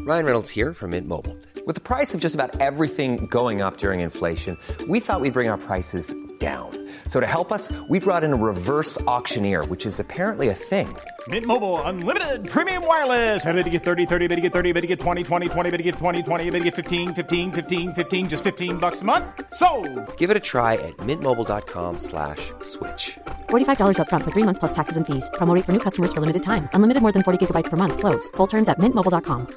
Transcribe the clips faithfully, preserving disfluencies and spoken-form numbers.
Ryan Reynolds here from Mint Mobile. With the price of just about everything going up during inflation, we thought we'd bring our prices down. So to help us, we brought in a reverse auctioneer, which is apparently a thing. Mint Mobile Unlimited Premium Wireless. How to get thirty, thirty, how to get thirty, how to get twenty, twenty, twenty, how to get twenty, twenty, how to get fifteen, fifteen, fifteen, fifteen, just fifteen bucks a month? Sold! Give it a try at mintmobile.com slash switch. forty-five dollars up front for three months plus taxes and fees. Promo rate for new customers for limited time. Unlimited more than forty gigabytes per month. Slows full terms at mint mobile dot com.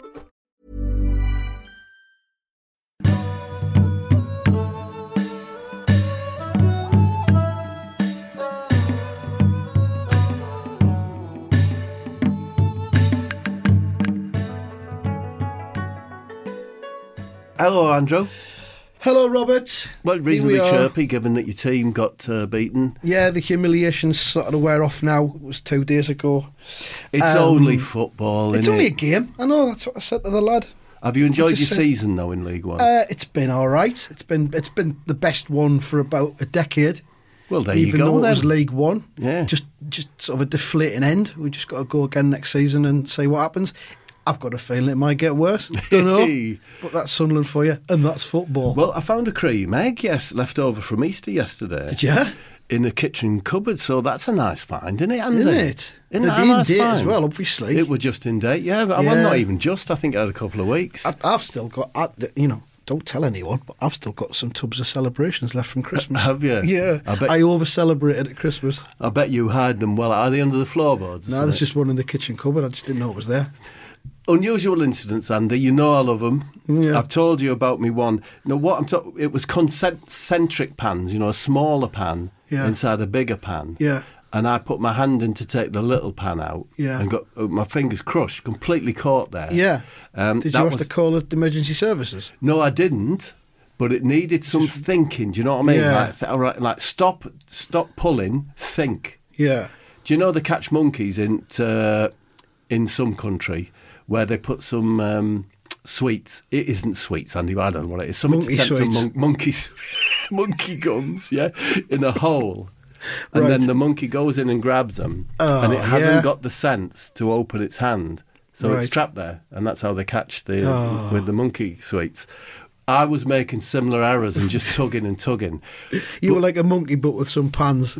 Hello, Andrew. Hello, Robert. Well, reasonably Here we are. chirpy, given that your team got uh, beaten. Yeah, the humiliation's sort of wear off now. It was two days ago. It's Um, only football, It's isn't only it? a game. I know, that's what I said to the lad. Have you enjoyed your just said- season, though, in League One? Uh, it's been all right. It's been it's been the best one for about a decade. well, there even you go, though then. it was League One. Yeah. Just just sort of a deflating end. We just got to go again next season and see what happens. I've got a feeling it might get worse. Don't know. But that's Sunderland for you, and that's football. Well, I found a cream egg, yes, left over from Easter yesterday. Did you? In the kitchen cupboard, so that's a nice find, isn't it, Andy? Isn't it? Isn't It'd that a be in nice date as find? well, obviously. It was just in date, yeah, but well, Yeah. not even just. I think it had a couple of weeks. I, I've still got, I, you know, don't tell anyone, but I've still got some tubs of celebrations left from Christmas. Have you? Yeah. I bet- I over-celebrated at Christmas. I bet you hide them well. Are they under the floorboards? or No, there's something? just one in the kitchen cupboard. I just didn't know it was there. Unusual incidents, Andy. You know I love them. Yeah. I've told you about me one. Now, what I'm talking, it was concentric pans. You know, a smaller pan Yeah. inside a bigger pan. Yeah. And I put my hand in to take the little pan out. Yeah. And got uh, my fingers crushed, completely caught there. Yeah. Um, Did that you have was- to call the emergency services? No, I didn't. But it needed some thinking. Do you know what I mean? Yeah. Like, th- all right, like stop, stop pulling. Think. Yeah. Do you know they catch monkeys in uh, in some country where they put some um, sweets? It isn't sweets, Andy. I don't know what it is. Something Monkey to tempt sweets. a mon- monkeys, monkey gums, yeah, in a hole, and Right. then the monkey goes in and grabs them, Oh, and it hasn't yeah. got the sense to open its hand, so Right. it's trapped there, and that's how they catch the Oh. with the monkey sweets. I was making similar errors and just tugging and tugging. You were like a monkey, but with some pans.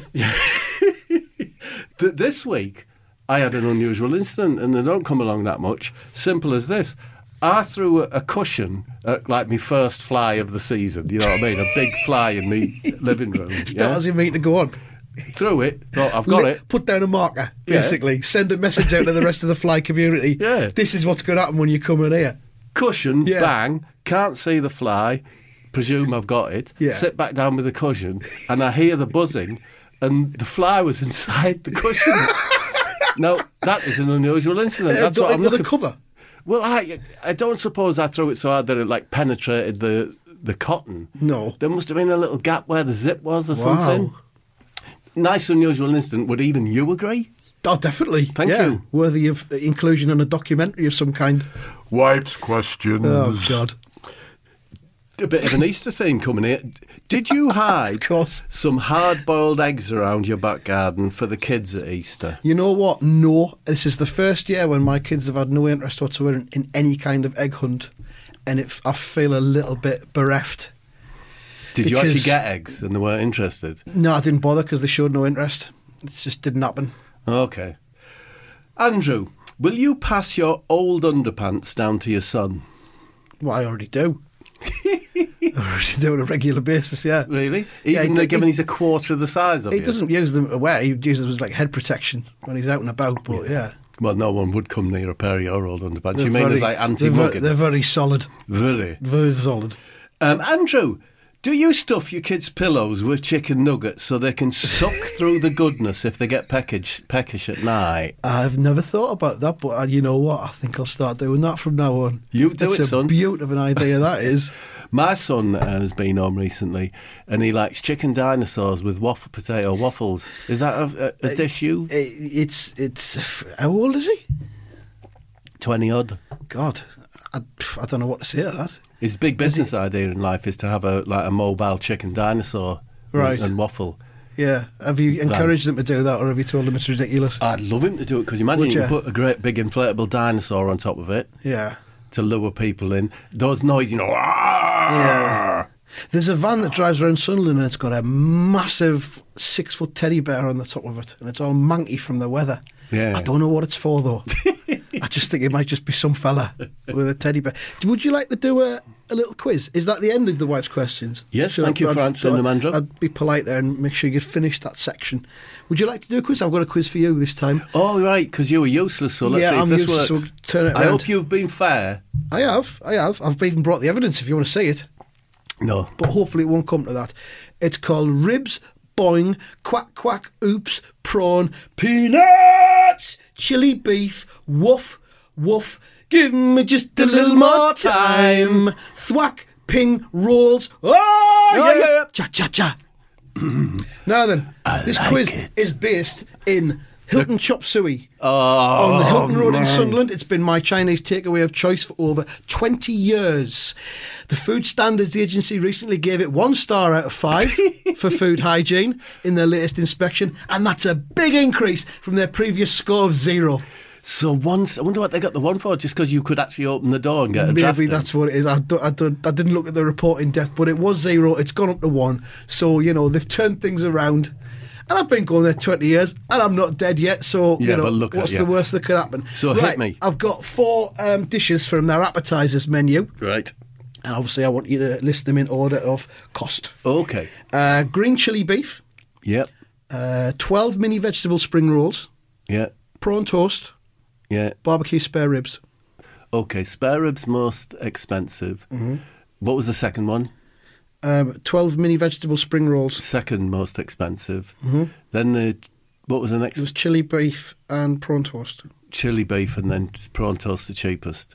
Th- this week, I had an unusual incident, and they don't come along that much. Simple as this. I threw a, a cushion at like my first fly of the season, you know what I mean? A big fly in the living room. That Yeah? doesn't mean to go on. Threw it, thought, I've got Li- it. Put down a marker, Yeah. basically. Send a message out to the rest of the fly community. Yeah. This is what's going to happen when you come in here. Cushion, Yeah. bang, can't see the fly, presume I've got it, Yeah. sit back down with the cushion, and I hear the buzzing, and the fly was inside the cushion. Now, that is an unusual incident. Uh, That's got what I'm into the looking cover. Well, I I don't suppose I threw it so hard that it like penetrated the the cotton. No. There must have been a little gap where the zip was or Wow. something. Nice unusual incident. Would even you agree? Oh, definitely. Thank yeah. you. Worthy of inclusion in a documentary of some kind. Wife's questions. Oh, God. A bit of an Easter theme coming here. Did you hide Of course. some hard-boiled eggs around your back garden for the kids at Easter? You know what? No. This is the first year when my kids have had no interest whatsoever in, in any kind of egg hunt. And it, I feel a little bit bereft. Did you actually Because- get eggs and they weren't interested? No, I didn't bother because they showed no interest. It just didn't happen. Okay. Andrew, will you pass your old underpants down to your son? Well, I already do. I already do on a regular basis, yeah. Really? Yeah, Even he though d- given he- he's a quarter of the size of He you? doesn't use them to wear. He uses them as like head protection when he's out and about. But yeah, Well, no one would come near a pair of your old underpants. They're You mean very- as like they're, anti-mugging? very, they're very solid. Very. Very solid. Um, Andrew, do you stuff your kids' pillows with chicken nuggets so they can suck through the goodness if they get peckish, peckish at night? I've never thought about that, but uh, you know what? I think I'll start doing that from now on. You do it's it, a son. beaut of an idea, that is. My son uh, has been home recently and he likes chicken dinosaurs with waffle potato waffles. Is that a, a, a dish you? It, it's, it's, how old is he? twenty odd. God, I, I don't know what to say to that. His big business idea in life is to have a like a mobile chicken dinosaur Right. and, and waffle. Yeah. Have you encouraged them to do that, or have you told them it's ridiculous? I'd love him to do it because imagine Would you ya? can put a great big inflatable dinosaur on top of it. Yeah. to lure people in. Those noise, you know. Yeah. There's a van that drives around Sunderland and it's got a massive six-foot teddy bear on the top of it, and it's all manky from the weather. Yeah. I don't know what it's for, though. I just think it might just be some fella with a teddy bear. Would you like to do a, a little quiz? Is that the end of the wife's questions? Yes, Should thank I, you for I'd, answering them, Andrew. I'd be polite there and make sure you finish that section. Would you like to do a quiz? I've got a quiz for you this time. Oh, right, because you were useless, so let's yeah, see if I'm this useless, works. so turn it I around. hope you've been fair. I have, I have. I've even brought the evidence if you want to see it. No. But hopefully it won't come to that. It's called Ribs, Boing, Quack Quack, Oops, Prawn, Peanuts, Chili Beef, Woof, Woof, give me just a little more time, Thwack, Ping, Rolls, oh, Oh, yeah, yeah. cha cha cha. Now then, I this like quiz it. is based in Hilton Chop Suey. Oh, On Hilton Road man. in Sunderland, it's been my Chinese takeaway of choice for over twenty years. The Food Standards Agency recently gave it one star out of five for food hygiene in their latest inspection, and that's a big increase from their previous score of zero. So once, I wonder what they got the one for, just because you could actually open the door and get a draft Maybe in. that's what it is. I, don't, I, don't, I didn't look at the report in depth, but it was zero. It's gone up to one. So, you know, they've turned things around. And I've been going there twenty years, and I'm not dead yet, so, Yeah, you know, but look at what's you. the worst that could happen? So hit right, me. I've got four um, dishes from their appetisers menu, Right. and obviously I want you to list them in order of cost. Okay. Uh, green chilli beef, Yep. uh, twelve mini vegetable spring rolls, Yeah. prawn toast, Yeah. barbecue spare ribs. Okay. Spare ribs most expensive. Mm-hmm. What was the second one? Um, twelve mini vegetable spring rolls. Second most expensive. Mm-hmm. Then the what was the next? It was chili beef and prawn toast. Chili beef, and then prawn toast the cheapest.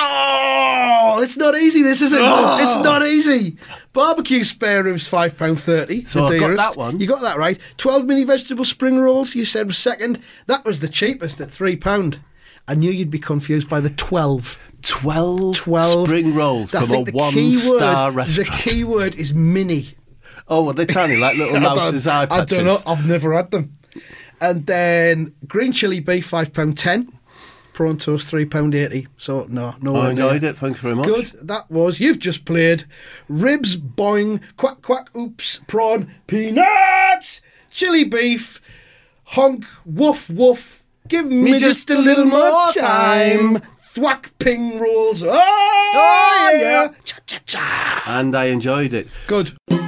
Oh, it's not easy, this, is it? Oh. It's not easy. Barbecue spare ribs, five pounds thirty. So the I got dearest. that one. You got that right. twelve mini vegetable spring rolls, you said was second. That was the cheapest at three pounds. I knew you'd be confused by the twelve. Twelve, twelve. spring rolls I from a think the key one-star word, restaurant. The key word is mini. Oh, well, they're tiny, like little I don't- mouse's eye I patches. don't know. I've never had them. And then green chili beef, five pounds ten. Prawn toast, three pounds eighty. So, no, no. I enjoyed it. Thanks very much. Good. That was, you've just played Ribs, Boing, Quack Quack, Oops, Prawn, Peanuts, Chili Beef, Honk, Woof Woof, give me, just, a little more time, Thwack Ping Rolls, oh, Oh, yeah, yeah. cha cha cha. And I enjoyed it. Good.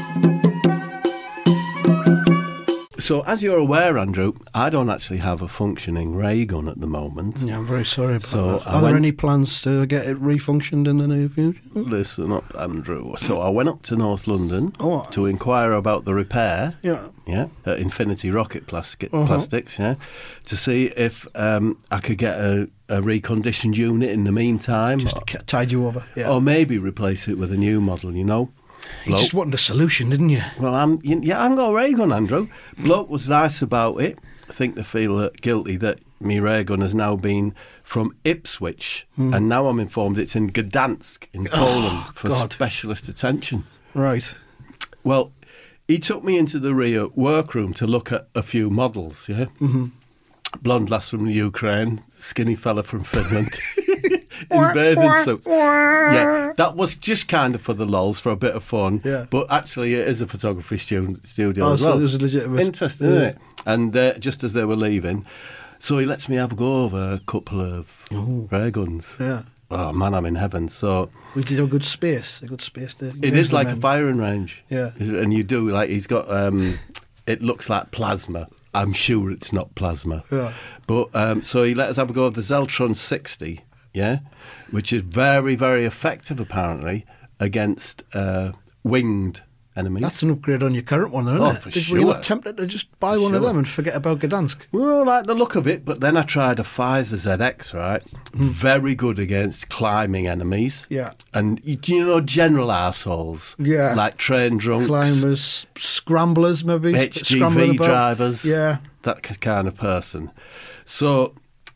So, as you're aware, Andrew, I don't actually have a functioning ray gun at the moment. Yeah, I'm very sorry about So, that. I Are there went- any plans to get it refunctioned in the near future? Listen up, Andrew. So, I went up to North London Oh. to inquire about the repair. Yeah. Yeah, at Infinity Rocket Plastic, Uh-huh. Plastics, yeah, to see if um, I could get a, a reconditioned unit in the meantime, Just or, to tide you over. Yeah. or maybe replace it with a new model, you know. you Bloke- just wanted a solution, didn't you? Well, I'm y- yeah, I'm got a ray gun, Andrew. Bloke was nice about it. I think they feel uh, guilty that me ray gun has now been from Ipswich, Hmm. and now I'm informed it's in Gdansk in Poland for Oh, God. specialist attention. Right. Well, he took me into the rear workroom to look at a few models, yeah? Mm-hmm. Blonde lass from the Ukraine, skinny fella from Finland, in bathing suits. Yeah, that was just kind of for the lols, for a bit of fun. Yeah. But actually, it is a photography stu- studio Oh, as so well. it was a legitimate- Interesting, Yeah. isn't it? And uh, just as they were leaving, so he lets me have a go over a couple of ray guns. Yeah. Oh, man, I'm in heaven. So We did a good space, a good space to. it is like a firing range. Yeah. And you do, like, he's got, um, it looks like plasma. I'm sure it's not plasma. Yeah. But, um, so he let us have a go of the Zeltron sixty, yeah, which is very, very effective, apparently, against uh, winged enemies. That's an upgrade on your current one, isn't Oh, it? for Did- Were you sure. not tempted to just buy For one of sure. them and forget about Gdansk? Well, I like the look of it, but then I tried a Pfizer Z X, right? Very good against climbing enemies. Yeah. And, y- do you know, general arseholes? Yeah. Like train drunks. Climbers, scramblers, maybe sp- H G scrambling V about. drivers. Yeah. That k- kind of person. So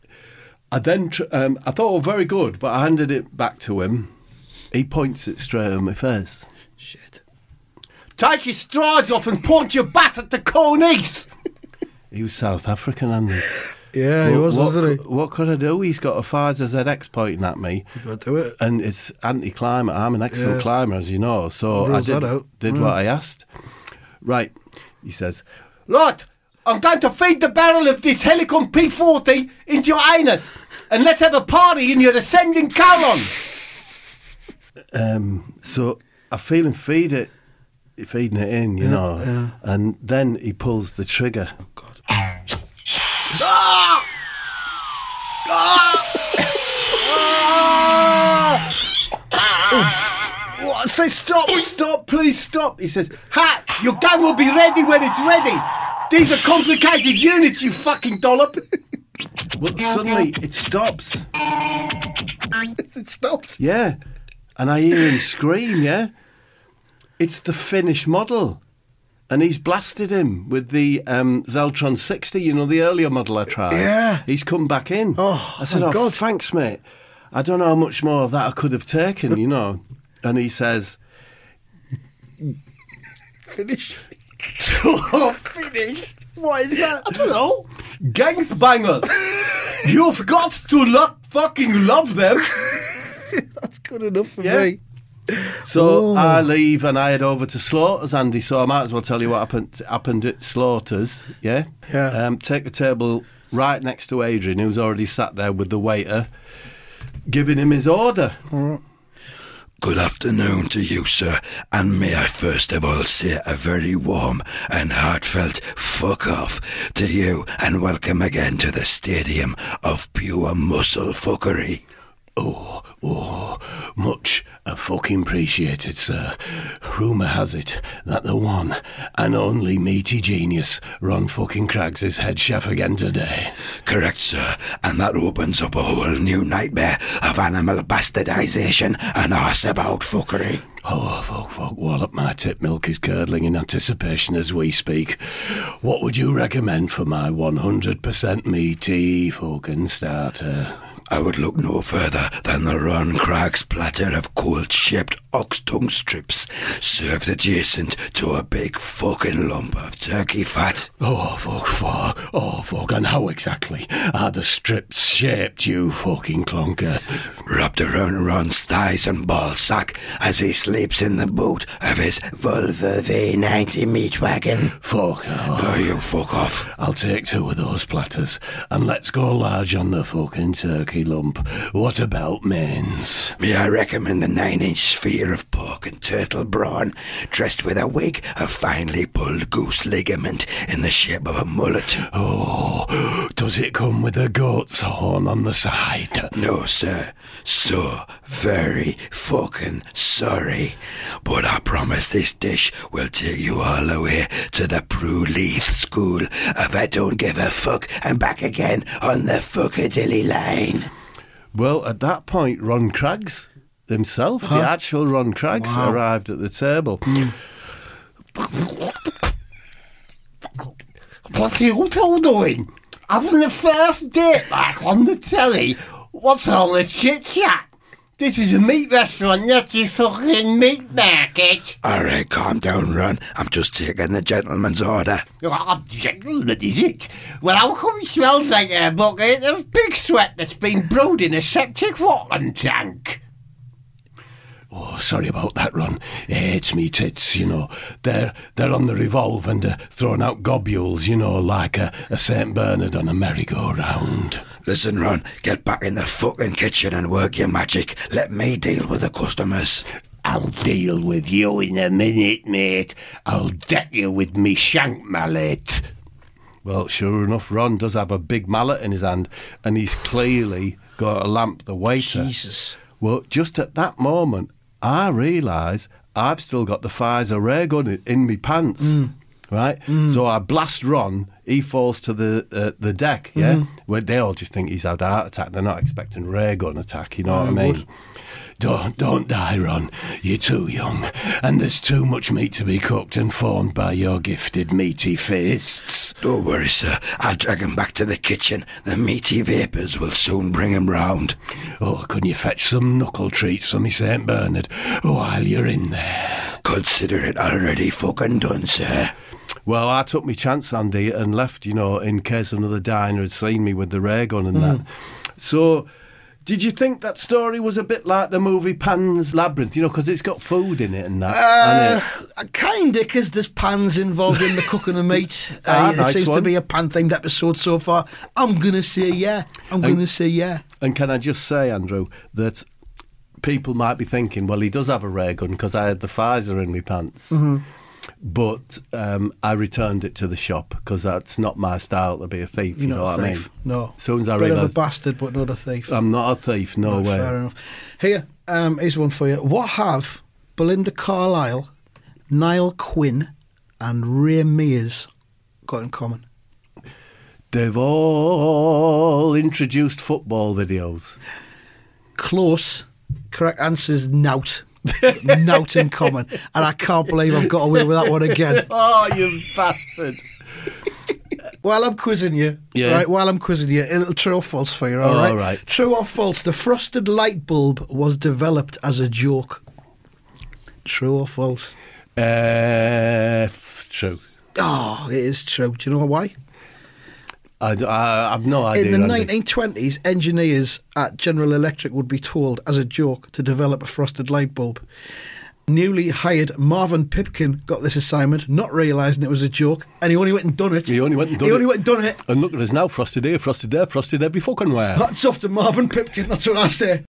I then, tr- um, I thought, oh, very good, but I handed it back to him. He points it straight at my face. Shit. Take your strides off and point your bat at the cornice. He was South African, Andy. Yeah, he What- was, what, wasn't he? cou- What could I do? He's got a Pfizer Z X pointing at me. You got to do it. And it's anti-climber. I'm an excellent Yeah. climber, as you know. So I Rules did, that out. did Mm. what I asked. Right, he says, Right, I'm going to feed the barrel of this Helicon P forty into your anus, and let's have a party in your ascending colon. um, so I feel him feed it, feeding it in, you Yeah, know, yeah. and then he pulls the trigger. Oh, God. Ah! Ah! What? Say stop, stop, please stop. He says, Ha! Your gun will be ready when it's ready. These are complicated units, you fucking dollop. Well, suddenly it stops. It stopped. Yeah. And I hear him scream, yeah? It's the Finnish model. And he's blasted him with the um, Zeltron sixty, you know, the earlier model I tried. Yeah. He's come back in. Oh, I said, thank oh, God. thanks, mate. I don't know how much more of that I could have taken, you know. And he says, Finish. oh, Finnish? What is that? I don't know. Gangbangers. You've got to lo- fucking love them. That's good enough for Yeah. me. So Oh. I leave and I head over to Slaughters, Andy. So I might as well tell you what happened happened at Slaughters. Yeah, Yeah. Um, take a table right next to Adrian, who's already sat there with the waiter, giving him his order. Good afternoon to you, sir, and may I first of all say a very warm and heartfelt fuck off to you and welcome again to the stadium of pure muscle fuckery. Oh, oh, much uh, fucking appreciated, sir. Rumour has it that the one and only meaty genius Ron fucking Craggs is head chef again today. Correct, sir, and that opens up a whole new nightmare of animal bastardisation and arse-about fuckery. Oh, fuck, fuck, wallop, my tip milk is curdling in anticipation as we speak. What would you recommend for my one hundred percent meaty fucking starter? I would look no further than the Ron Craggs platter of cold-shaped ox tongue strips served adjacent to a big fucking lump of turkey fat. Oh, fuck, fuck, oh, fuck, and how exactly are the strips shaped, you fucking clunker? Wrapped around Ron's thighs and ball sack as he sleeps in the boot of his Volvo V ninety meat wagon. Fuck off. Oh, you fuck off. I'll take two of those platters, and let's go large on the fucking turkey lump. What about mains? May I recommend the nine-inch sphere of pork and turtle brawn, dressed with a wig of finely pulled goose ligament in the shape of a mullet? Oh, does it come with a goat's horn on the side? No, sir. So very fucking sorry. But I promise this dish will take you all the way to the Prue Leith School of I Don't Give a Fuck and back again on the Fuckadilly line. Well, at that point, Ron Craggs himself, the actual Ron Craggs, Wow. arrived at the table. What are you two doing? Having the first date like on the telly? What's all the chit chat? This is a meat restaurant, not a fucking meat market. Alright, calm down, Ron. I'm just taking the gentleman's order. Oh, gentlemen, is it? Well, how come it smells like a bucket of pig sweat that's been brewed in a septic watering tank? Oh, sorry about that, Ron. Eh, it's me tits, you know. They're they're on the revolve and uh, throwing out globules, you know, like a, a Saint Bernard on a merry-go-round. Listen, Ron, get back in the fucking kitchen and work your magic. Let me deal with the customers. I'll deal with you in a minute, mate. I'll deck you with me shank mallet. Well, sure enough, Ron does have a big mallet in his hand, and he's clearly got a lamp the waiter. Jesus. Well, just at that moment, I realise I've still got the Pfizer ray gun in, in me pants, Mm. right? So I blast Ron. He falls to the uh, the deck, yeah? Mm. Where they all just think he's had a heart attack. They're not expecting ray gun attack, you know what I I mean? would. Don't, don't die, Ron. You're too young, and there's too much meat to be cooked and formed by your gifted meaty fists. Don't worry, sir. I'll drag him back to the kitchen. The meaty vapours will soon bring him round. Oh, couldn't you fetch some knuckle treats for me Saint Bernard while you're in there? Consider it already fucking done, sir. Well, I took my chance, Andy, and left, you know, in case another diner had seen me with the ray gun and Mm. that. So, did you think that story was a bit like the movie Pan's Labyrinth? You know, because it's got food in it and that. Uh, and it, kind of, because there's pans involved in the cooking of meat. Uh, Ah, it nice seems to one. be a pan-themed episode so far. I'm going to say yeah. I'm going to say yeah. and can I just say, Andrew, that people might be thinking, well, he does have a ray gun because I had the Pfizer in my pants. Mm-hmm. But um, I returned it to the shop because that's not my style to be a thief. You're you know not what a I mean? thief. No. As soon as I Bit of a realised bastard, but not a thief. I'm not a thief, no Right, way. Fair enough. Here, um, here's one for you. What have Belinda Carlisle, Niall Quinn, and Ray Mears got in common? They've all introduced football videos. Close. Correct answer is nout. Nout in common. And I can't believe I've got away with that one again. Oh, you bastard. While I'm quizzing you, Yeah. right, while I'm quizzing you, a little true or false for you, all Oh, right? all right. True or false, the frosted light bulb was developed as a joke. True or false? Uh, f- true. Oh, it is true. Do you know why? I, I, I've no idea. In the Andy. nineteen twenties, engineers at General Electric would be told, as a joke, to develop a frosted light bulb. Newly hired Marvin Pipkin got this assignment, not realising it was a joke, and he only went and done it. He only went and done He it. only went and done it. And look at us now, frosted here, frosted there, frosted every fucking where. Hats off to Marvin Pipkin, that's what I say.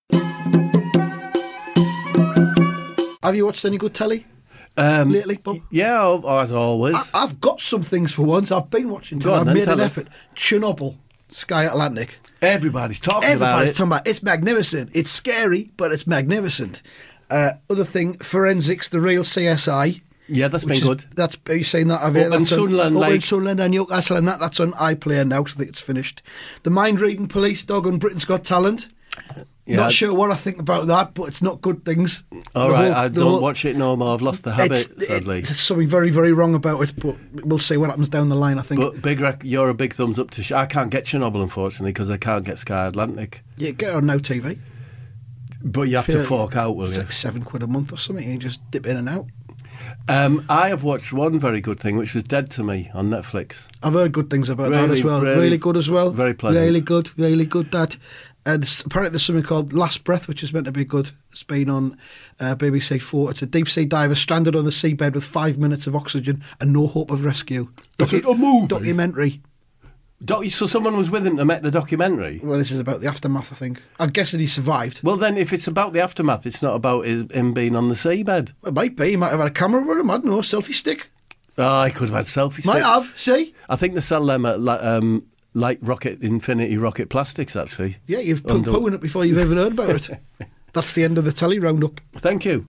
Have you watched any good telly Um, lately, Bob? yeah, oh, as always. I, I've got some things for once. I've been watching Go telly. on I've then, made an tell us. effort. Chernobyl, Sky Atlantic. Everybody's talking about Everybody's it. talking about it. It's magnificent. It's scary, but it's magnificent. Uh, other thing, Forensics, the real C S I. Yeah, that's which been is- good. That's are you saying that? Have you? Up in That's on- Sunderland, up in like- Sunderland and Newcastle, and that that's on iPlayer now. So I think it's finished. The mind reading police dog on Britain's Got Talent. Yeah, Not I- sure what I think about that, but it's not good things. All The right, whole- I the don't whole- watch it no more. I've lost the habit, it's, sadly. It's something very, very wrong about it, but we'll see what happens down the line, I think. But big, rec- you're a big thumbs up to. Sh- I can't get Chernobyl, unfortunately, because I can't get Sky Atlantic. yeah, get it on Now T V. But you have Yeah, to fork out, will It's you? like seven quid a month or something. You just dip in and out. Um, I have watched one very good thing, which was Dead to Me on Netflix. I've heard good things about that Really, as well. really- Really, good as well. very pleasant. Really good, really good, that. And s- apparently there's something called Last Breath, which is meant to be good. It's been on uh, B B C four. It's a deep-sea diver stranded on the seabed with five minutes of oxygen and no hope of rescue. Is it a movie? Documentary. Doc- so someone was with him to make the documentary? Well, this is about the aftermath, I think. I'm guessing he survived. Well, then, if it's about the aftermath, it's not about his, him being on the seabed. It might be. He might have had a camera with him. I don't know. Selfie stick. Oh, I could have had selfie Might stick. have. See? I think they sell them at li- um, like Rocket Infinity Rocket Plastics, actually. Yeah, you've Under- poo-pooing it before you've even heard about it. That's the end of the telly roundup. Thank you.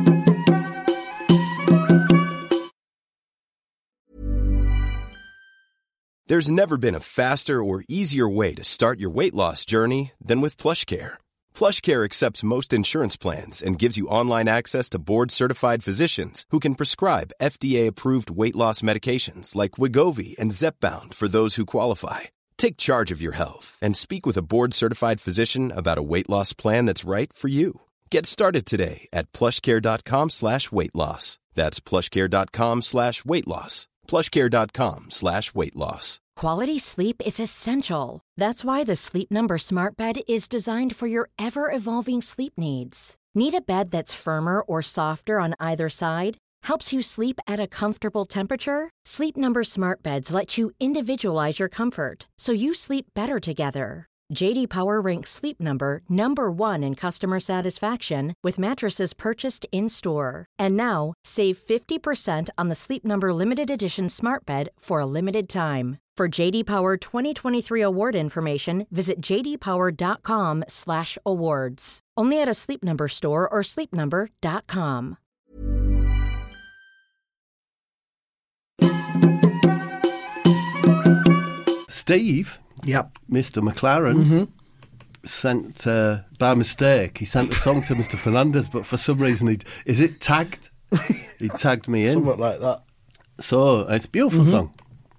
There's never been a faster or easier way to start your weight loss journey than with PlushCare. PlushCare accepts most insurance plans and gives you online access to board-certified physicians who can prescribe F D A-approved weight loss medications like Wegovy and Zepbound for those who qualify. Take charge of your health and speak with a board-certified physician about a weight loss plan that's right for you. Get started today at plushcare.com slash weight loss. That's plushcare.com slash weight loss. plushcare.com slash weight loss. Quality sleep is essential. That's why the Sleep Number Smart Bed is designed for your ever-evolving sleep needs. Need a bed that's firmer or softer on either side? Helps you sleep at a comfortable temperature? Sleep Number Smart Beds let you individualize your comfort, so you sleep better together. J D Power ranks Sleep Number number one in customer satisfaction with mattresses purchased in-store. And now, save fifty percent on the Sleep Number Limited Edition Smart Bed for a limited time. For J D Power twenty twenty-three award information, visit jdpower.com slash awards. Only at a Sleep Number store or sleep number dot com. Steve, Yep. Mister McLaren, sent, uh, by mistake, he sent a song to Mister Fernandez, but for some reason, he is it tagged? He tagged me in. Somewhat like that. So, it's a beautiful song.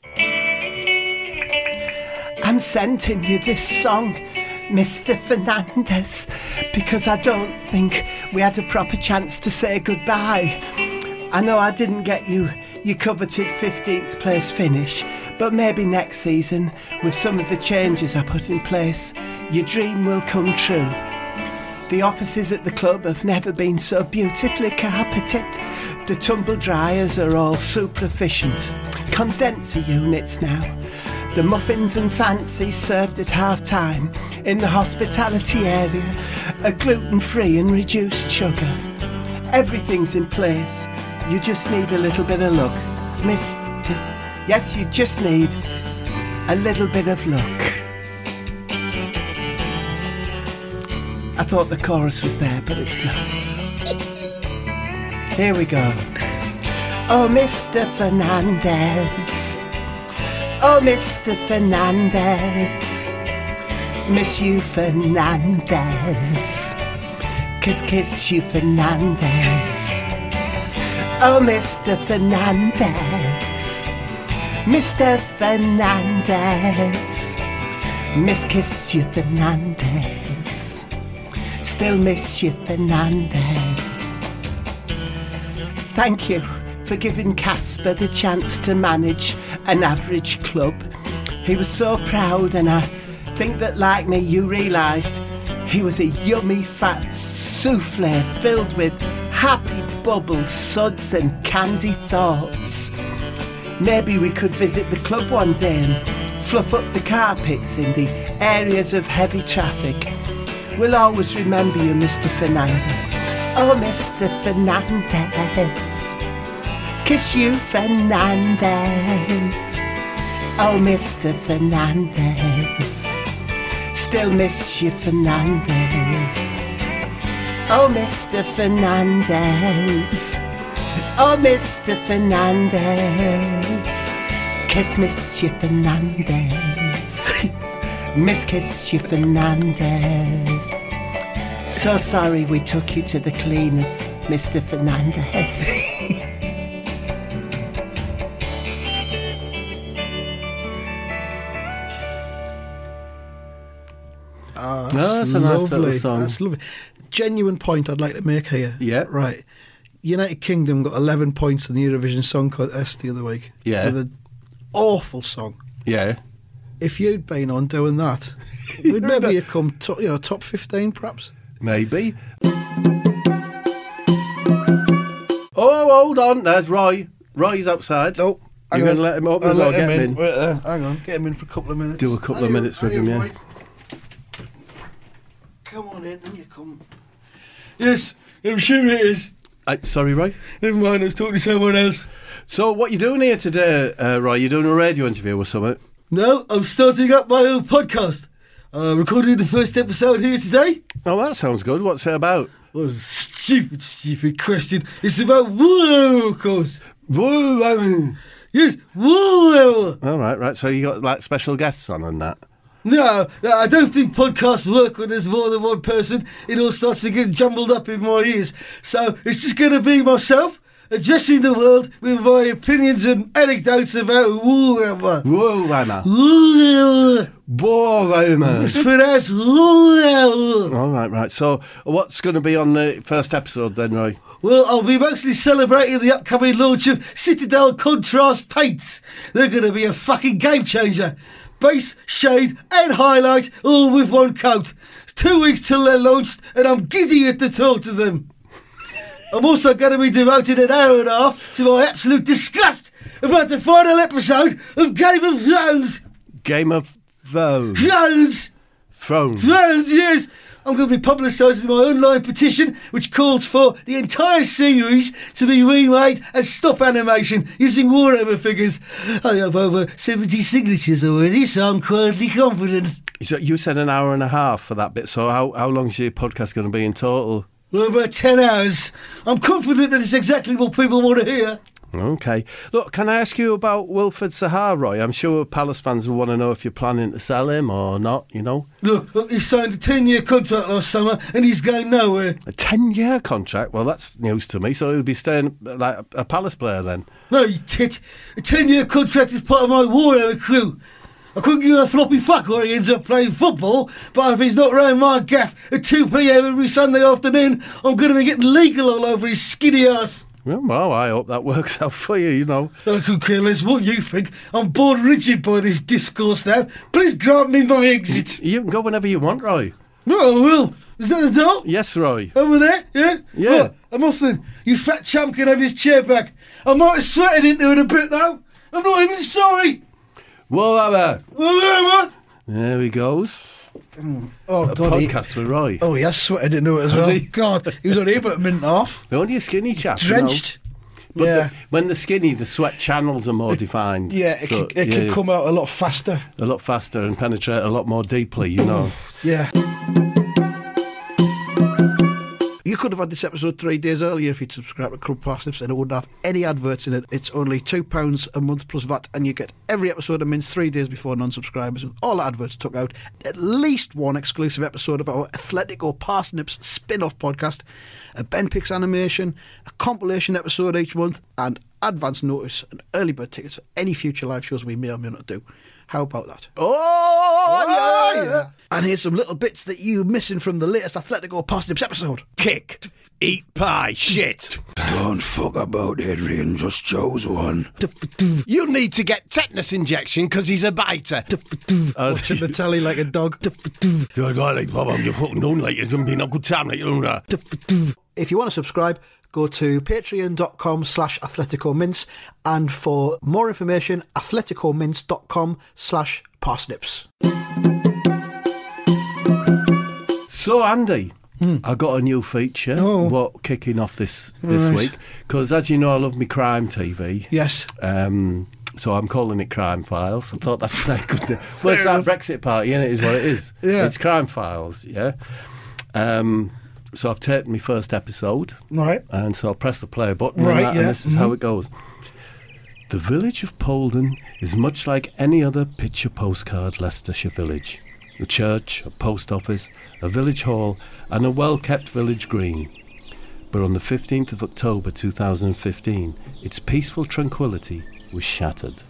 I'm sending you this song, Mister Fernandez, because I don't think we had a proper chance to say goodbye. I know I didn't get you your coveted fifteenth place finish, but maybe next season, with some of the changes I put in place, your dream will come true. The offices at the club have never been so beautifully carpeted. The tumble dryers are all super efficient. Condenser units now. The muffins and fancies served at half time in the hospitality area are gluten-free and reduced sugar. Everything's in place. You just need a little bit of luck. Mister Yes, you just need a little bit of luck. I thought the chorus was there, but it's not. Here we go. Oh, Mister Fernandez. Oh, Mister Fernandez. Miss you, Fernandez. Kiss, kiss you, Fernandez. Oh, Mister Fernandez. Mister Fernandez. Miss kiss you, Fernandez. Still miss you, Fernandez. Thank you for giving Casper the chance to manage an average club. He was so proud, and I think that, like me, you realised he was a yummy fat souffle filled with happy bubbles, suds and candy thoughts. Maybe we could visit the club one day and fluff up the carpets in the areas of heavy traffic. We'll always remember you, Mister Fernandez. Oh, Mister Fernandez. Kiss you, Fernandez. Oh, Mister Fernandez. Still miss you, Fernandez. Oh, Mister Fernandez. Oh, Mister Fernandez. Kiss Miss you, Fernandez. Miss Kiss you, Fernandez. So sorry we took you to the cleaners, Mister Fernandez. Oh, No, that's that's a nice lovely. little song. That's lovely. Genuine point I'd like to make here. Yeah. Right. United Kingdom got eleven points in the Eurovision Song Contest the other week. Yeah. With an awful song. Yeah. If you'd been on doing that, we'd maybe have come to, you know, top fifteen perhaps. Maybe. Oh, hold on. There's Roy. Roy's outside. Oh, You're going to let him up I'll or let get him him in? Right there. Hang on. Get him in for a couple of minutes. Do a couple of Hang minutes on, with hang him, on, yeah. Roy. Come on in and you come. Yes, I'm sure it is. Uh, sorry, Roy. Never mind, I was talking to someone else. So, what you doing here today, uh, Roy? You doing a radio interview or something? No, I'm starting up my own podcast. Uh, recording the first episode here today. Oh, that sounds good. What's it about? What a stupid, stupid question. It's about woo, of course. Woo, I mean. Yes, woo. All right, right. So you got like special guests on and that. No, I don't think podcasts work when there's more than one person. It all starts to get jumbled up in my ears. So it's just going to be myself addressing the world with my opinions and anecdotes about woo-ever. Woo, Emma. Woo-ever. Woo, Emma. It's pronounced woo-ever. All right, right. So what's going to be on the first episode then, Roy? Well, I'll be mostly celebrating the upcoming launch of Citadel Contrast Paints. They're going to be a fucking game changer. Base, shade and highlight all with one coat. Two weeks till they're launched and I'm giddy at the thought of them. I'm also going to be devoting an hour and a half to my absolute disgust about the final episode of Game of Thrones. Game of Thrones. Thrones! Thrones. Thrones, yes! I'm going to be publicising my online petition, which calls for the entire series to be remade as stop animation using Warhammer figures. I have over seventy signatures already, so I'm quietly confident. So you said an hour and a half for that bit. So how how long is your podcast going to be in total? Well, about ten hours. I'm confident that it's exactly what people want to hear. Okay. Look, can I ask you about Wilfred Zaha, Roy? I'm sure Palace fans will want to know if you're planning to sell him or not, you know? Look, look, he signed a ten-year contract last summer and he's going nowhere. A ten-year contract? Well, that's news to me. So he'll be staying like a Palace player then? No, you tit. A ten-year contract is part of my Warhammer crew. I couldn't give a floppy fuck where he ends up playing football, but if he's not round my gaff at two p.m. every Sunday afternoon, I'm going to be getting legal all over his skinny ass. Well, well, I hope that works out for you, you know. I could care less what you think. I'm bored rigid by this discourse now. Please grant me my exit. You can go whenever you want, Roy. No, I will. Is that the door? Yes, Roy. Over there? Yeah? Yeah. Right, I'm off then. You fat champ can have his chair back. I might have sweated into it a bit though. I'm not even sorry. Whatever. Whatever. There he goes. Oh, a God. podcast he, with Roy. Oh, he has sweated into it as Has well. he? God, he was only about a minute and a half. Only a skinny chap. Drenched. You know? But yeah. the, when they're skinny, the sweat channels are more defined. Yeah, it, so, can, it yeah, can come out a lot faster. A lot faster and penetrate a lot more deeply, you know. Yeah. You could have had this episode three days earlier if you'd subscribed to Club Parsnips and it wouldn't have any adverts in it. It's only two pounds a month plus V A T and you get every episode of Mince three days before non-subscribers with all the adverts took out. At least one exclusive episode of our Athletico Parsnips spin-off podcast, a Ben Picks animation, a compilation episode each month and advance notice and early bird tickets for any future live shows we may or may not do. How about that? Oh, yeah, yeah. And here's some little bits that you're missing from the latest Athletico Parsnips episode. Kick, eat pie, shit. Don't fuck about, Adrian, just chose one. You need to get tetanus injection because he's a biter. Watching the telly like a dog. You fucking don't like it. It's been a good time, like, you know. If you want to subscribe, go to patreon.com slash athleticomince and for more information, athleticomince.com slash parsnips. So, Andy, Hmm. I got a new feature. Oh. What kicking off this this Right. week? Because as you know, I love me crime T V. Yes. Um, so I'm calling it Crime Files. I thought that's like good. Well, it's that Brexit party, innit? Is what it is. Yeah. It's Crime Files. Yeah. Um, so I've taken my first episode. Right. And so I'll press the play button. Right, and, that, yeah. and this is how Mhm. it goes. The village of Polden is much like any other picture postcard Leicestershire village. A church, a post office, a village hall, and a well-kept village green. But on the fifteenth of October two thousand fifteen, its peaceful tranquility was shattered.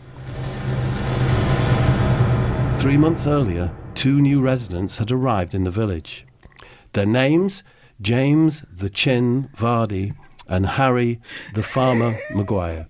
Three months earlier, two new residents had arrived in the village. Their names, James the Chin Vardy and Harry the Farmer Maguire.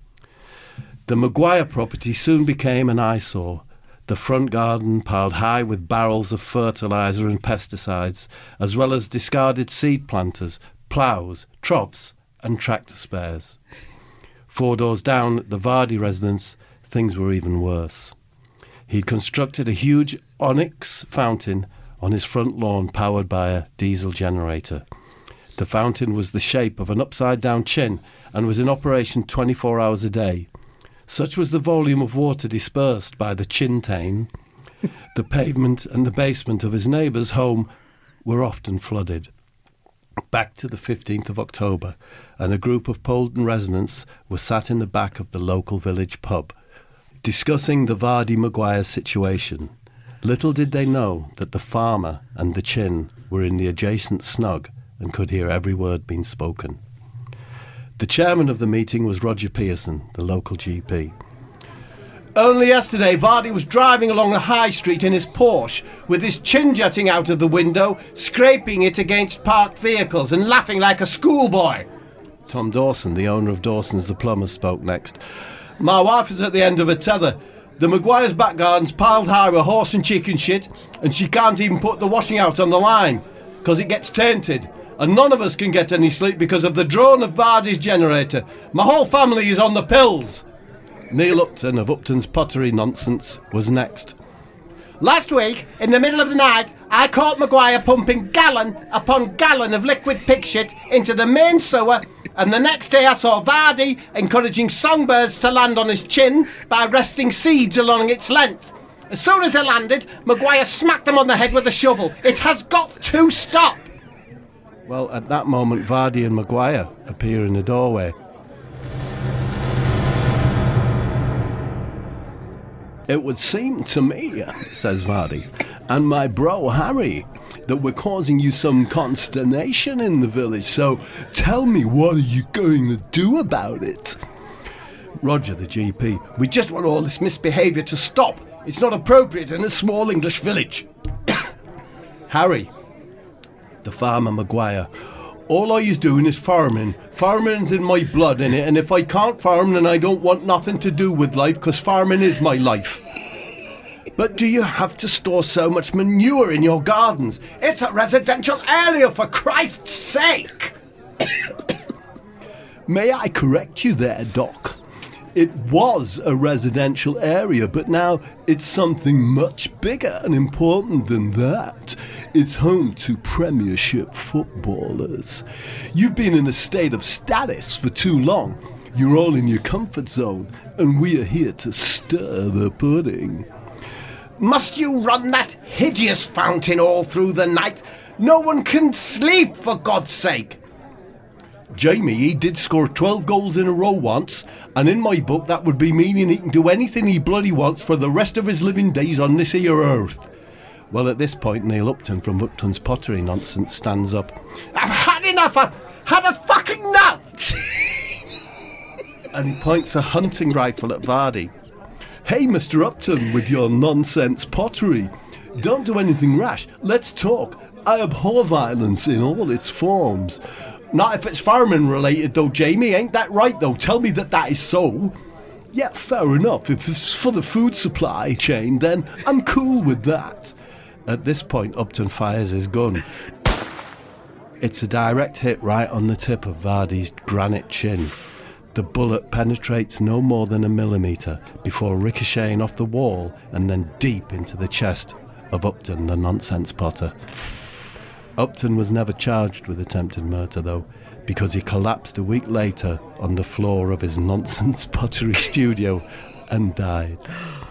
The Maguire property soon became an eyesore. The front garden piled high with barrels of fertiliser and pesticides, as well as discarded seed planters, ploughs, troughs and tractor spares. Four doors down at the Vardy residence, things were even worse. He'd constructed a huge onyx fountain on his front lawn powered by a diesel generator. The fountain was the shape of an upside-down chin and was in operation twenty-four hours a day. Such was the volume of water dispersed by the Chintain, the pavement and the basement of his neighbour's home were often flooded. Back to the fifteenth of October, and a group of Polden residents were sat in the back of the local village pub, discussing the Vardy Maguire situation. Little did they know that the farmer and the Chin were in the adjacent snug and could hear every word being spoken. The chairman of the meeting was Roger Pearson, the local G P. Only yesterday, Vardy was driving along the high street in his Porsche with his chin jutting out of the window, scraping it against parked vehicles and laughing like a schoolboy. Tom Dawson, the owner of Dawson's the Plumber, spoke next. My wife is at the end of her tether. The Maguire's back garden's piled high with horse and chicken shit, and she can't even put the washing out on the line, because it gets tainted. And none of us can get any sleep because of the drone of Vardy's generator. My whole family is on the pills. Neil Upton of Upton's Pottery Nonsense was next. Last week, in the middle of the night, I caught Maguire pumping gallon upon gallon of liquid pig shit into the main sewer, and the next day I saw Vardy encouraging songbirds to land on his chin by resting seeds along its length. As soon as they landed, Maguire smacked them on the head with a shovel. It has got to stop! Well, at that moment, Vardy and Maguire appear in the doorway. It would seem to me, says Vardy, and my bro Harry, that we're causing you some consternation in the village, so tell me, what are you going to do about it? Roger, the G P, we just want all this misbehaviour to stop. It's not appropriate in a small English village. Harry, the farmer Maguire, All I is doing is farming. Farming's in my blood, innit? And if I can't farm, then I don't want nothing to do with life, because farming is my life. But do you have to store so much manure in your gardens? It's a residential area, for Christ's sake! May I correct you there, Doc? It was a residential area, but now it's something much bigger and important than that. It's home to Premiership footballers. You've been in a state of status for too long. You're all in your comfort zone, and we are here to stir the pudding. Must you run that hideous fountain all through the night? No one can sleep, for God's sake. Jamie, he did score twelve goals in a row once, and in my book that would be meaning he can do anything he bloody wants for the rest of his living days on this here earth. Well, at this point, Neil Upton from Upton's Pottery Nonsense stands up. I've had enough! I've had a fucking nut! And he points a hunting rifle at Vardy. Hey, Mister Upton, with your nonsense pottery. Don't do anything rash. Let's talk. I abhor violence in all its forms. Not if it's farming related, though, Jamie. Ain't that right, though? Tell me that that is so. Yeah, fair enough. If it's for the food supply chain, then I'm cool with that. At this point, Upton fires his gun. It's a direct hit right on the tip of Vardy's granite chin. The bullet penetrates no more than a millimetre before ricocheting off the wall and then deep into the chest of Upton, the nonsense potter. Upton was never charged with attempted murder, though, because he collapsed a week later on the floor of his nonsense pottery studio and died.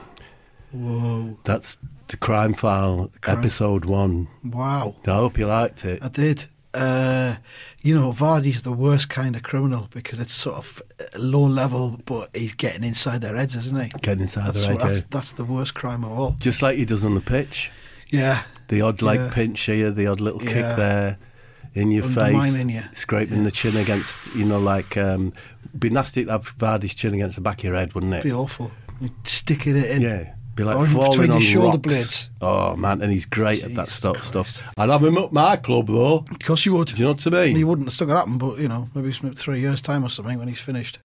Whoa. That's the Crime File, Crime. Episode one. Wow. I hope you liked it. I did. Uh, you know, Vardy's the worst kind of criminal because it's sort of low level, but he's getting inside their heads, isn't he? Getting inside that's their heads, that's, yeah. that's the worst crime of all. Just like he does on the pitch. Yeah. The odd, like, yeah. pinch here, the odd little yeah. kick there, in your Undermining face, you. scraping yeah. the chin against, you know, like, um, be nasty to have Vardy's chin against the back of your head, wouldn't it? It'd be awful. You'd sticking it in. Yeah. Be like or falling between on your shoulder rocks. blades. Oh, man, and he's great Jesus at that sort of Christ. stuff. I'd have him up my club, though. Of course you would. Do you know what I mean? He wouldn't have stuck it happen, but, you know, maybe some three years' time or something when he's finished.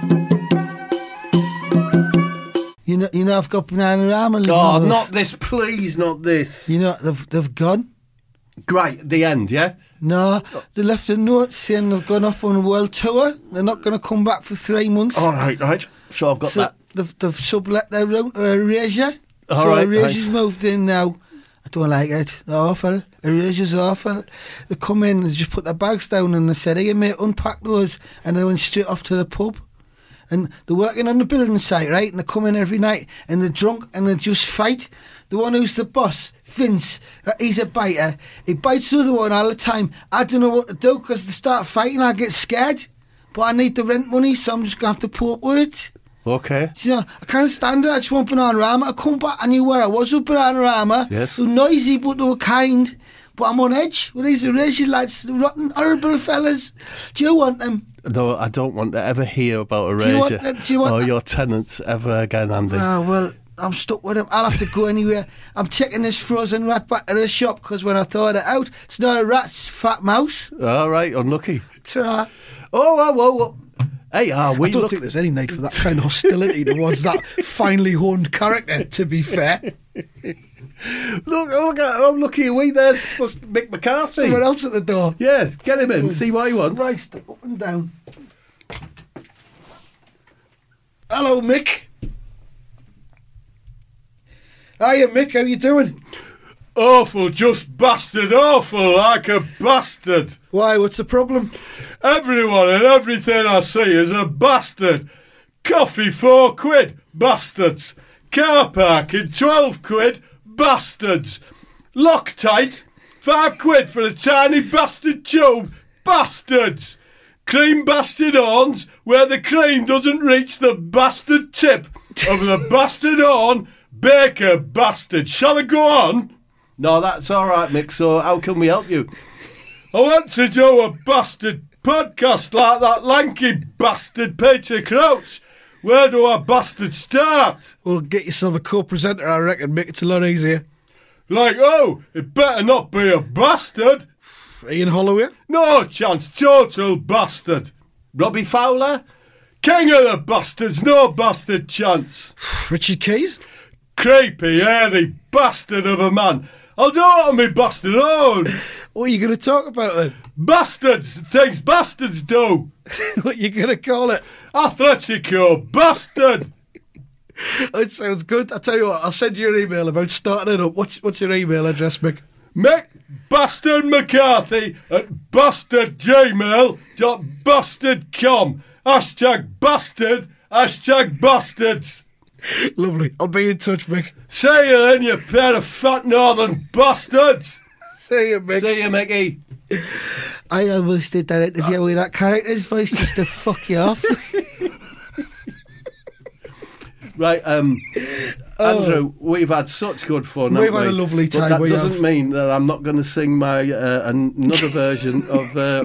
You know, you know, I've got Bananarama living Oh, with not us. this, please, not this. You know, they've, they've gone. Great, the end, yeah? No, they left a note saying they've gone off on a world tour. They're not going to come back for three months. All right, right. So I've got so that. They've, they've sublet their room to Erasure. All so right, Erasure's right. moved in now. I don't like it. Awful. Erasure's awful. They come in and they just put their bags down and they said, hey, mate, unpack those. And they went straight off to the pub. And they're working on the building site, right? And they come in every night and they're drunk and they just fight. The one who's the boss, Vince, uh, he's a biter. He bites the other one all the time. I don't know what to do because they start fighting. I get scared. But I need the rent money, so I'm just going to have to put up with it. Okay. You know, I can't stand it. I just want Bananarama. I come back, I knew where I was with Bananarama. Yes. They were noisy, but they were kind. But I'm on edge with these Erasure lads, the rotten, horrible fellas. Do you want them? No, I don't want to ever hear about Do you want Erasure that- do you want or that- your tenants ever again, Andy. Ah, well, I'm stuck with them. I'll have to go anywhere. I'm taking this frozen rat back to the shop because when I thought it out, it's not a rat, it's a fat mouse. All right, unlucky. Ta-ra. Oh, whoa, whoa, whoa. Hey, are we I don't look- think there's any need for that kind of hostility towards that finely honed character, to be fair. Look, look, oh, looky, are we? There's Mick McCarthy. Someone else at the door. Yes, get him in, see what he wants. Right, up and down. Hello, Mick. Hiya, Mick, how you doing? Awful, just bastard awful, like a bastard. Why, what's the problem? Everyone and everything I see is a bastard. Coffee, four quid, bastards. Car parking, twelve quid, bastards. Loctite, five quid for a tiny bastard tube, bastards. Cream bastard horns, where the cream doesn't reach the bastard tip of the bastard horn, baker bastard. Shall I go on? No, that's all right, Mick, so how can we help you? I want to do a bastard podcast like that lanky bastard Peter Crouch. Where do I bastard start? Well, get yourself a co-presenter, I reckon, Mick. It's a lot easier. Like, oh, it better not be a bastard. Ian Holloway? No chance, total bastard. Robbie Fowler? King of the bastards, no bastard chance. Richard Keys? Creepy, hairy bastard of a man. I'll do it on me bastard own. What are you going to talk about then? Bastards, things bastards do. What are you going to call it? Atletico, bastard. It sounds good. I'll tell you what, I'll send you an email about starting it up. What's, what's your email address, Mick? Mick Bastard McCarthy at bastard gmail dot bastard com. Hashtag bastard, hashtag bastards. Lovely. I'll be in touch, Mick. See you then, you pair of fat northern bastards. See you, Mick. See you, Mickey. I almost did that interview with that character's voice just to fuck you off. Right, um, Oh. Andrew, we've had such good fun. We've haven't had we? a lovely But time, that we doesn't have. mean that I'm not going to sing my uh, another version of. Uh...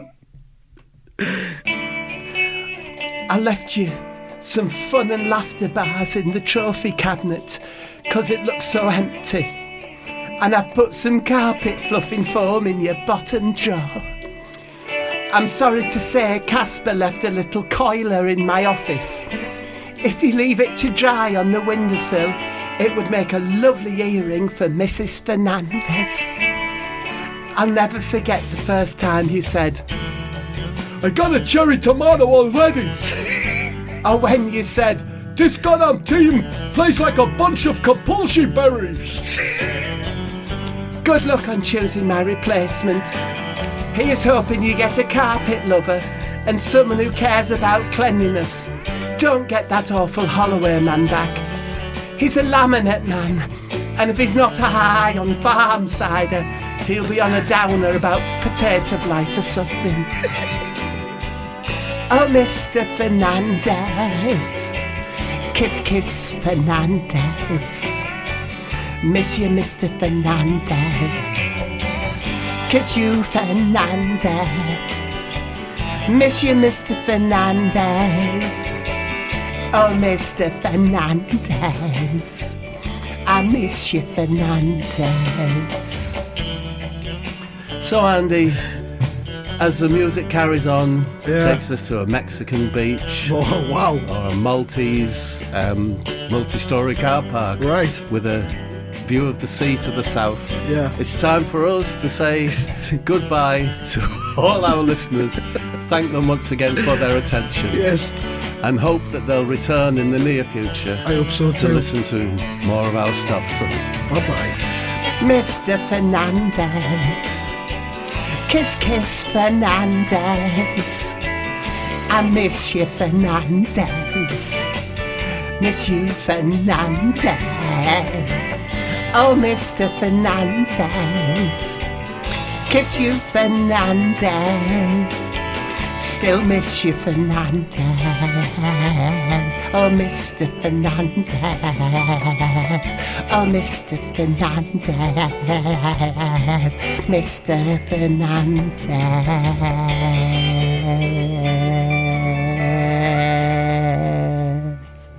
I left you some fun and laughter bars in the trophy cabinet because it looks so empty. And I've put some carpet fluffing foam in your bottom drawer. I'm sorry to say Casper left a little coiler in my office. If you leave it to dry on the windowsill, it would make a lovely earring for Missus Fernandez. I'll never forget the first time you said, I got a cherry tomato already. or when you said, This goddamn team plays like a bunch of Kapulshi berries. good luck on choosing my replacement. Here's hoping you get a carpet lover and someone who cares about cleanliness. Don't get that awful Holloway man back. He's a laminate man, and if he's not high on farm cider, he'll be on a downer about potato blight or something. Oh, Mister Fernandez, kiss, kiss, Fernandez. Miss you, Mister Fernandez. Kiss you, Fernandez. Miss you, Mister Fernandez. Oh, Mister Fernandez, I miss you, Fernandez. So, Andy, as the music carries on, Yeah. takes us to a Mexican beach Oh, wow. or a Maltese um, multi-storey car park, Right. with a view of the sea to the south. Yeah. It's time for us to say goodbye to all our listeners. Thank them once again for their attention. Yes, And hope that they'll return in the near future I hope so to too. listen to more of our stuff. So, Bye-bye. Mister Fernandez, kiss, kiss, Fernandez. I miss you, Fernandez. Miss you, Fernandez. Oh, Mister Fernandez, kiss you, Fernandez. Still miss you, Fernandez. Oh, Mister Fernandez. Oh, Mister Fernandez. Mister Fernandez.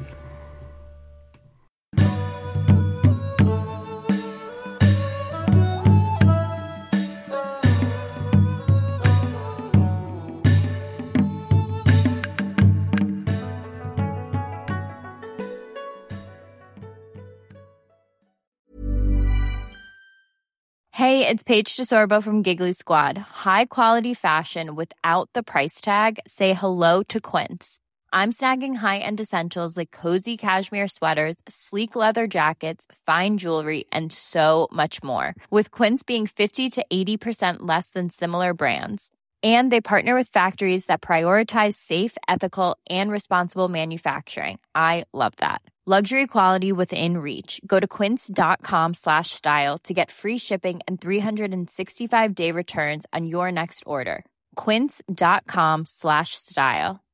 Hey, it's Paige DeSorbo from Giggly Squad. High quality fashion without the price tag. Say hello to Quince. I'm snagging high-end essentials like cozy cashmere sweaters, sleek leather jackets, fine jewelry, and so much more. With Quince being fifty to eighty percent less than similar brands. And they partner with factories that prioritize safe, ethical, and responsible manufacturing. I love that. Luxury quality within reach. Go to quince.com slash style to get free shipping and three sixty-five day returns on your next order. Quince.com slash style.